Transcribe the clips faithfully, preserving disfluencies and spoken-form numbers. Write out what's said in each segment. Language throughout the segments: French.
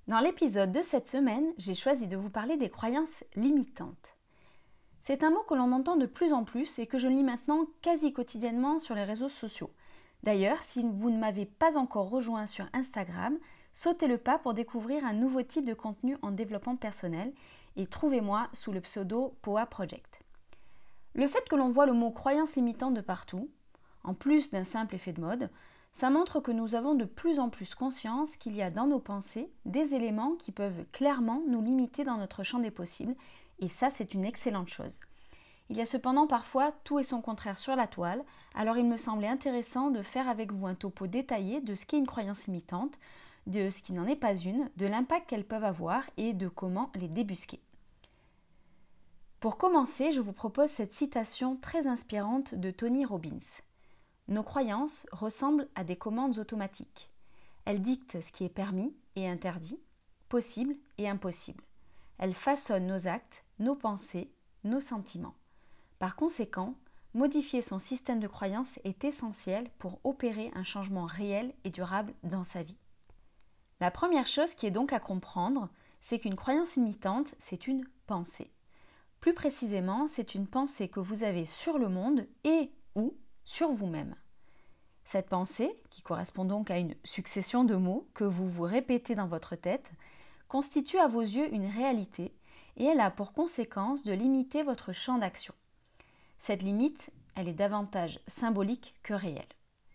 Dans l'épisode de cette semaine, j'ai choisi de vous parler des croyances limitantes. C'est un mot que l'on entend de plus en plus et que je lis maintenant quasi quotidiennement sur les réseaux sociaux. D'ailleurs, si vous ne m'avez pas encore rejoint sur Instagram, sautez le pas pour découvrir un nouveau type de contenu en développement personnel et trouvez-moi sous le pseudo Poa Project. Le fait que l'on voit le mot croyance limitante de partout, en plus d'un simple effet de mode, ça montre que nous avons de plus en plus conscience qu'il y a dans nos pensées des éléments qui peuvent clairement nous limiter dans notre champ des possibles, et ça c'est une excellente chose. Il y a cependant parfois tout et son contraire sur la toile, alors il me semblait intéressant de faire avec vous un topo détaillé de ce qu'est une croyance limitante, de ce qui n'en est pas une, de l'impact qu'elles peuvent avoir et de comment les débusquer. Pour commencer, je vous propose cette citation très inspirante de Tony Robbins. Nos croyances ressemblent à des commandes automatiques. Elles dictent ce qui est permis et interdit, possible et impossible. Elles façonnent nos actes, nos pensées, nos sentiments. Par conséquent, modifier son système de croyances est essentiel pour opérer un changement réel et durable dans sa vie. La première chose qui est donc à comprendre, c'est qu'une croyance limitante, c'est une pensée. Plus précisément, c'est une pensée que vous avez sur le monde et ou sur vous-même. Cette pensée, qui correspond donc à une succession de mots que vous vous répétez dans votre tête, constitue à vos yeux une réalité et elle a pour conséquence de limiter votre champ d'action. Cette limite, elle est davantage symbolique que réelle.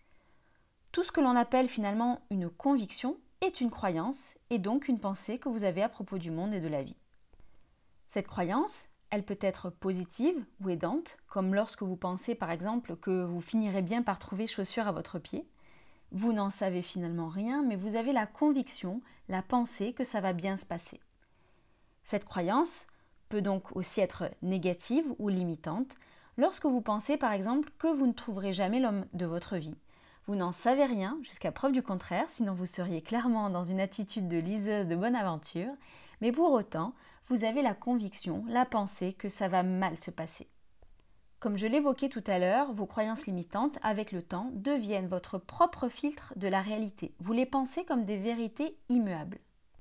Tout ce que l'on appelle finalement une conviction est une croyance et donc une pensée que vous avez à propos du monde et de la vie. Cette croyance, elle peut être positive ou aidante, comme lorsque vous pensez par exemple que vous finirez bien par trouver chaussures à votre pied. Vous n'en savez finalement rien, mais vous avez la conviction, la pensée que ça va bien se passer. Cette croyance peut donc aussi être négative ou limitante, lorsque vous pensez par exemple que vous ne trouverez jamais l'homme de votre vie. Vous n'en savez rien jusqu'à preuve du contraire, sinon vous seriez clairement dans une attitude de liseuse de bonne aventure, mais pour autant, vous avez la conviction, la pensée que ça va mal se passer. Comme je l'évoquais tout à l'heure, vos croyances limitantes, avec le temps, deviennent votre propre filtre de la réalité. Vous les pensez comme des vérités immuables.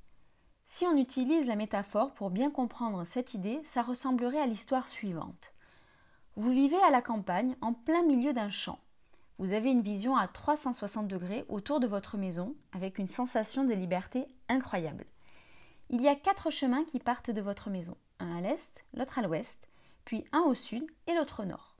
Si on utilise la métaphore pour bien comprendre cette idée, ça ressemblerait à l'histoire suivante. Vous vivez à la campagne, en plein milieu d'un champ. Vous avez une vision à trois cent soixante degrés autour de votre maison, avec une sensation de liberté incroyable. Il y a quatre chemins qui partent de votre maison, un à l'est, l'autre à l'ouest, puis un au sud et l'autre au nord.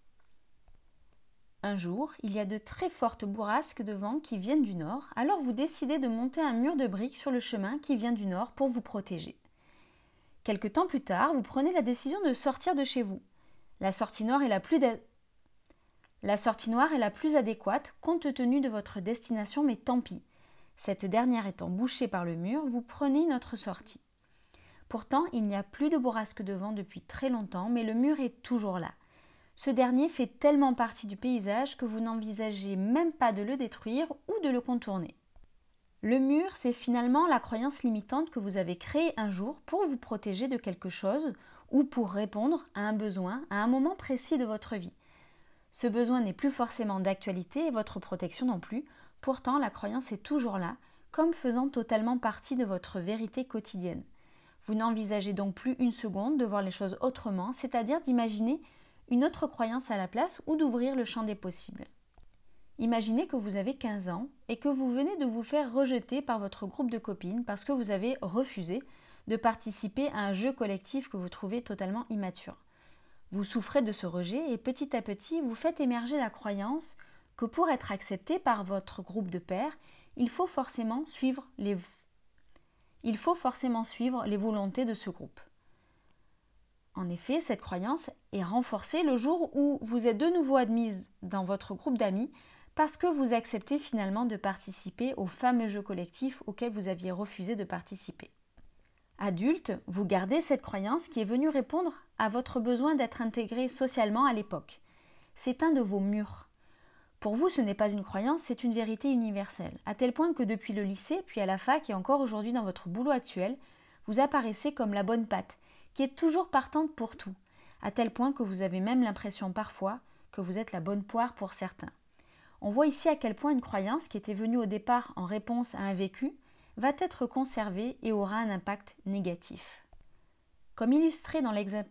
Un jour, il y a de très fortes bourrasques de vent qui viennent du nord, alors vous décidez de monter un mur de briques sur le chemin qui vient du nord pour vous protéger. Quelque temps plus tard, vous prenez la décision de sortir de chez vous. La sortie nord est la plus, dé... la sortie noire est la plus adéquate compte tenu de votre destination, mais tant pis. Cette dernière étant bouchée par le mur, vous prenez une autre sortie. Pourtant, il n'y a plus de bourrasque de vent depuis très longtemps, mais le mur est toujours là. Ce dernier fait tellement partie du paysage que vous n'envisagez même pas de le détruire ou de le contourner. Le mur, c'est finalement la croyance limitante que vous avez créée un jour pour vous protéger de quelque chose ou pour répondre à un besoin à un moment précis de votre vie. Ce besoin n'est plus forcément d'actualité et votre protection non plus. Pourtant, la croyance est toujours là, comme faisant totalement partie de votre vérité quotidienne. Vous n'envisagez donc plus une seconde de voir les choses autrement, c'est-à-dire d'imaginer une autre croyance à la place ou d'ouvrir le champ des possibles. Imaginez que vous avez quinze ans et que vous venez de vous faire rejeter par votre groupe de copines parce que vous avez refusé de participer à un jeu collectif que vous trouvez totalement immature. Vous souffrez de ce rejet et petit à petit, vous faites émerger la croyance que pour être accepté par votre groupe de pairs, il faut forcément suivre les, il faut forcément suivre les volontés de ce groupe. En effet, cette croyance est renforcée le jour où vous êtes de nouveau admise dans votre groupe d'amis parce que vous acceptez finalement de participer au fameux jeu collectif auquel vous aviez refusé de participer. Adulte, vous gardez cette croyance qui est venue répondre à votre besoin d'être intégré socialement à l'époque. C'est un de vos murs. Pour vous, ce n'est pas une croyance, c'est une vérité universelle, à tel point que depuis le lycée, puis à la fac et encore aujourd'hui dans votre boulot actuel, vous apparaissez comme la bonne patte, qui est toujours partante pour tout, à tel point que vous avez même l'impression parfois que vous êtes la bonne poire pour certains. On voit ici à quel point une croyance qui était venue au départ en réponse à un vécu va être conservé et aura un impact négatif. Comme illustré dans l'exemple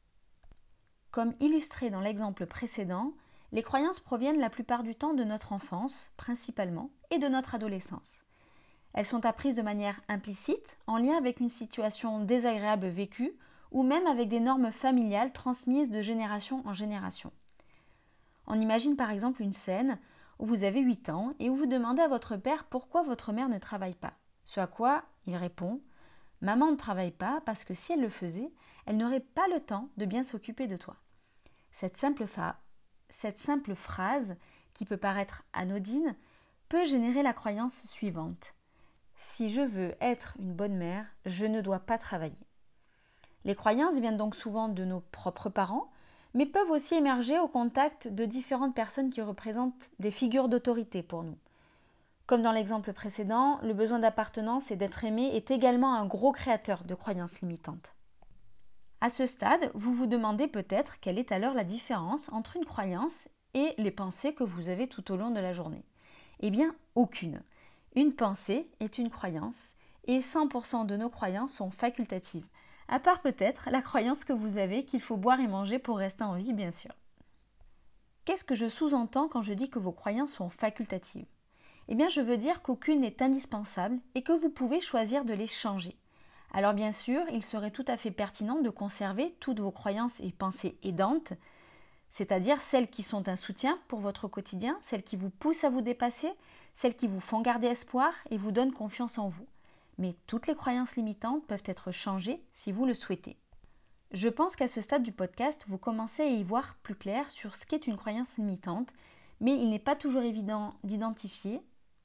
Comme illustré dans l'exemple précédent, les croyances proviennent la plupart du temps de notre enfance, principalement, et de notre adolescence. Elles sont apprises de manière implicite, en lien avec une situation désagréable vécue, ou même avec des normes familiales transmises de génération en génération. On imagine par exemple une scène où vous avez huit ans et où vous demandez à votre père pourquoi votre mère ne travaille pas. Ce à quoi il répond « Maman ne travaille pas parce que si elle le faisait, elle n'aurait pas le temps de bien s'occuper de toi. » Cette simple, fa- cette simple phrase, qui peut paraître anodine, peut générer la croyance suivante. Si je veux être une bonne mère, je ne dois pas travailler. Les croyances viennent donc souvent de nos propres parents, mais peuvent aussi émerger au contact de différentes personnes qui représentent des figures d'autorité pour nous. Comme dans l'exemple précédent, le besoin d'appartenance et d'être aimé est également un gros créateur de croyances limitantes. À ce stade, vous vous demandez peut-être quelle est alors la différence entre une croyance et les pensées que vous avez tout au long de la journée. Eh bien, aucune. Une pensée est une croyance et cent pour cent de nos croyances sont facultatives, à part peut-être la croyance que vous avez qu'il faut boire et manger pour rester en vie, bien sûr. Qu'est-ce que je sous-entends quand je dis que vos croyances sont facultatives ? Eh bien, je veux dire qu'aucune n'est indispensable et que vous pouvez choisir de les changer. Alors bien sûr, il serait tout à fait pertinent de conserver toutes vos croyances et pensées aidantes, c'est-à-dire celles qui sont un soutien pour votre quotidien, celles qui vous poussent à vous dépasser, celles qui vous font garder espoir et vous donnent confiance en vous. Mais toutes les croyances limitantes peuvent être changées si vous le souhaitez. Je pense qu'à ce stade du podcast, vous commencez à y voir plus clair sur ce qu'est une croyance limitante, mais il n'est pas toujours évident d'identifier,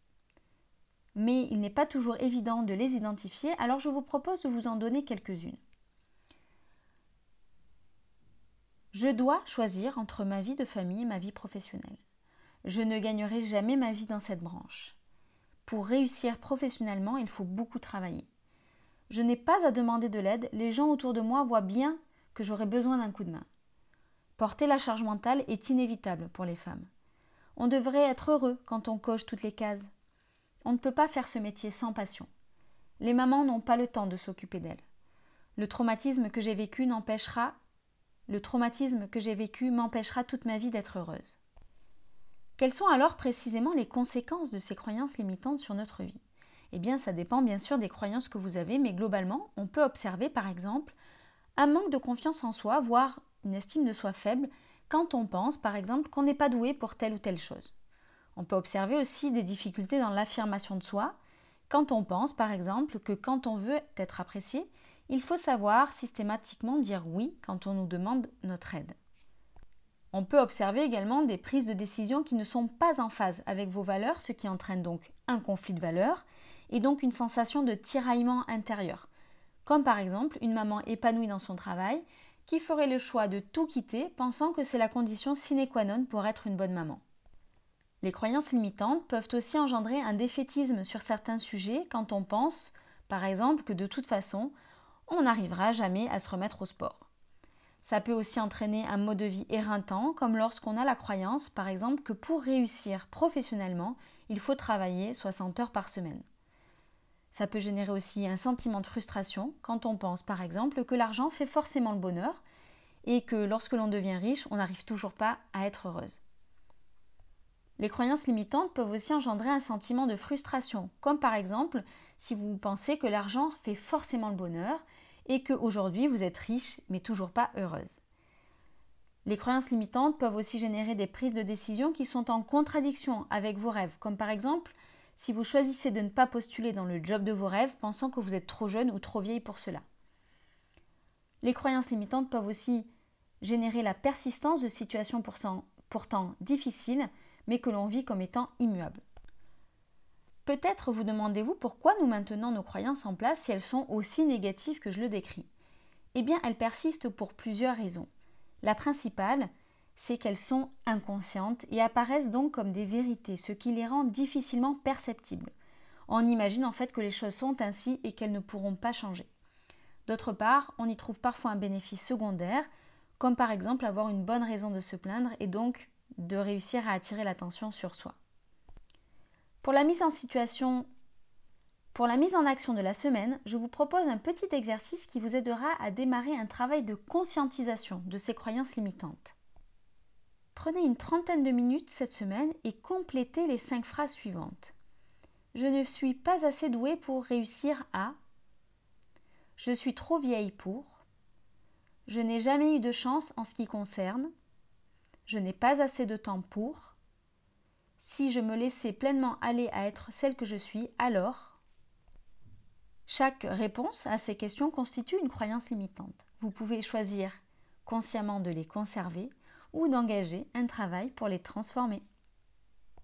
mais il n'est pas toujours évident de les identifier, alors je vous propose de vous en donner quelques-unes. Je dois choisir entre ma vie de famille et ma vie professionnelle. Je ne gagnerai jamais ma vie dans cette branche. Pour réussir professionnellement, il faut beaucoup travailler. Je n'ai pas à demander de l'aide, les gens autour de moi voient bien que j'aurai besoin d'un coup de main. Porter la charge mentale est inévitable pour les femmes. On devrait être heureux quand on coche toutes les cases. On ne peut pas faire ce métier sans passion. Les mamans n'ont pas le temps de s'occuper d'elles. Le traumatisme que j'ai vécu n'empêchera, le traumatisme que j'ai vécu m'empêchera toute ma vie d'être heureuse. Quelles sont alors précisément les conséquences de ces croyances limitantes sur notre vie ? Eh bien, ça dépend bien sûr des croyances que vous avez, mais globalement, on peut observer par exemple un manque de confiance en soi, voire une estime de soi faible, quand on pense par exemple qu'on n'est pas doué pour telle ou telle chose. On peut observer aussi des difficultés dans l'affirmation de soi, quand on pense par exemple que quand on veut être apprécié, il faut savoir systématiquement dire oui quand on nous demande notre aide. On peut observer également des prises de décision qui ne sont pas en phase avec vos valeurs, ce qui entraîne donc un conflit de valeurs et donc une sensation de tiraillement intérieur. Comme par exemple une maman épanouie dans son travail qui ferait le choix de tout quitter pensant que c'est la condition sine qua non pour être une bonne maman. Les croyances limitantes peuvent aussi engendrer un défaitisme sur certains sujets quand on pense, par exemple, que de toute façon, on n'arrivera jamais à se remettre au sport. Ça peut aussi entraîner un mode de vie éreintant, comme lorsqu'on a la croyance, par exemple, que pour réussir professionnellement, il faut travailler soixante heures par semaine. Ça peut générer aussi un sentiment de frustration quand on pense, par exemple, que l'argent fait forcément le bonheur et que lorsque l'on devient riche, on n'arrive toujours pas à être heureuse. Les croyances limitantes peuvent aussi engendrer un sentiment de frustration, comme par exemple si vous pensez que l'argent fait forcément le bonheur et qu'aujourd'hui vous êtes riche mais toujours pas heureuse. Les croyances limitantes peuvent aussi générer des prises de décision qui sont en contradiction avec vos rêves, comme par exemple si vous choisissez de ne pas postuler dans le job de vos rêves pensant que vous êtes trop jeune ou trop vieille pour cela. Les croyances limitantes peuvent aussi générer la persistance de situations pourtant difficiles, mais que l'on vit comme étant immuables. Peut-être vous demandez-vous pourquoi nous maintenons nos croyances en place si elles sont aussi négatives que je le décris. Eh bien, elles persistent pour plusieurs raisons. La principale, c'est qu'elles sont inconscientes et apparaissent donc comme des vérités, ce qui les rend difficilement perceptibles. On imagine en fait que les choses sont ainsi et qu'elles ne pourront pas changer. D'autre part, on y trouve parfois un bénéfice secondaire, comme par exemple avoir une bonne raison de se plaindre et donc de réussir à attirer l'attention sur soi. Pour la mise en situation, Pour la mise en action de la semaine, je vous propose un petit exercice qui vous aidera à démarrer un travail de conscientisation de ces croyances limitantes. Prenez une trentaine de minutes cette semaine et complétez les cinq phrases suivantes. Je ne suis pas assez douée pour réussir à. Je suis trop vieille pour. Je n'ai jamais eu de chance en ce qui concerne. Je n'ai pas assez de temps pour. Si je me laissais pleinement aller à être celle que je suis, alors. Chaque réponse à ces questions constitue une croyance limitante. Vous pouvez choisir consciemment de les conserver ou d'engager un travail pour les transformer.